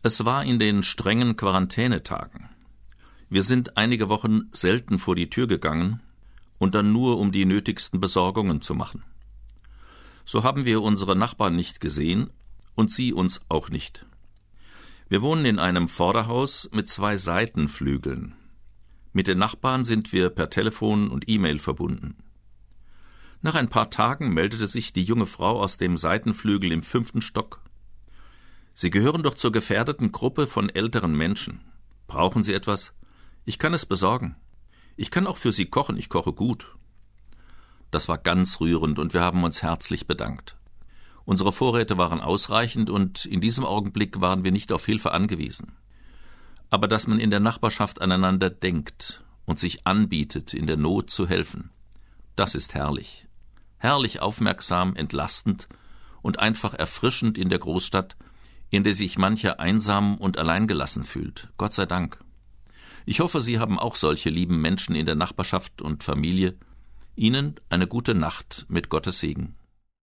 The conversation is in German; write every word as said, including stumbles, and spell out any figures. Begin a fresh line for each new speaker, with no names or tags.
Es war in den strengen Quarantänetagen. Wir sind einige Wochen selten vor die Tür gegangen und dann nur, um die nötigsten Besorgungen zu machen. So haben wir unsere Nachbarn nicht gesehen und sie uns auch nicht. Wir wohnen in einem Vorderhaus mit zwei Seitenflügeln. Mit den Nachbarn sind wir per Telefon und E-Mail verbunden. Nach ein paar Tagen meldete sich die junge Frau aus dem Seitenflügel im fünften Stock. Sie gehören doch zur gefährdeten Gruppe von älteren Menschen. Brauchen Sie etwas? Ich kann es besorgen. Ich kann auch für Sie kochen, ich koche gut. Das war ganz rührend und wir haben uns herzlich bedankt. Unsere Vorräte waren ausreichend und in diesem Augenblick waren wir nicht auf Hilfe angewiesen. Aber dass man in der Nachbarschaft aneinander denkt und sich anbietet, in der Not zu helfen, das ist herrlich. Herrlich aufmerksam, entlastend und einfach erfrischend in der Großstadt, in der sich mancher einsam und alleingelassen fühlt. Gott sei Dank. Ich hoffe, Sie haben auch solche lieben Menschen in der Nachbarschaft und Familie. Ihnen eine gute Nacht mit Gottes Segen.